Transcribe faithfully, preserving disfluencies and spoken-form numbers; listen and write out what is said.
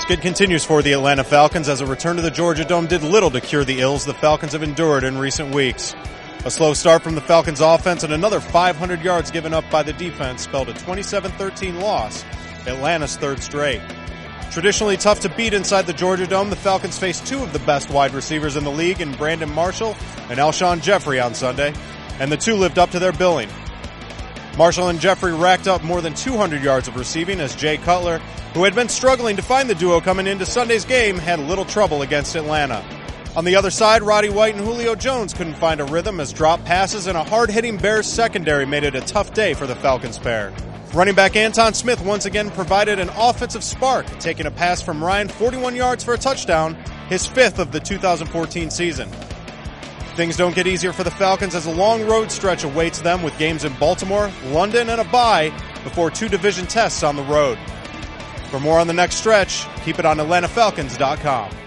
Skid continues for the Atlanta Falcons as a return to the Georgia Dome did little to cure the ills the Falcons have endured in recent weeks. A slow start from the Falcons offense and another five hundred yards given up by the defense spelled a twenty-seven thirteen loss, Atlanta's third straight. Traditionally tough to beat inside the Georgia Dome, the Falcons faced two of the best wide receivers in the league in Brandon Marshall and Alshon Jeffrey on Sunday, and the two lived up to their billing. Marshall and Jeffrey racked up more than two hundred yards of receiving as Jay Cutler, who had been struggling to find the duo coming into Sunday's game, had little trouble against Atlanta. On the other side, Roddy White and Julio Jones couldn't find a rhythm as drop passes and a hard-hitting Bears secondary made it a tough day for the Falcons pair. Running back Anton Smith once again provided an offensive spark, taking a pass from Ryan forty-one yards for a touchdown, his fifth of the two thousand fourteen season. Things don't get easier for the Falcons as a long road stretch awaits them with games in Baltimore, London, and a bye before two division tests on the road. For more on the next stretch, keep it on Atlanta Falcons dot com.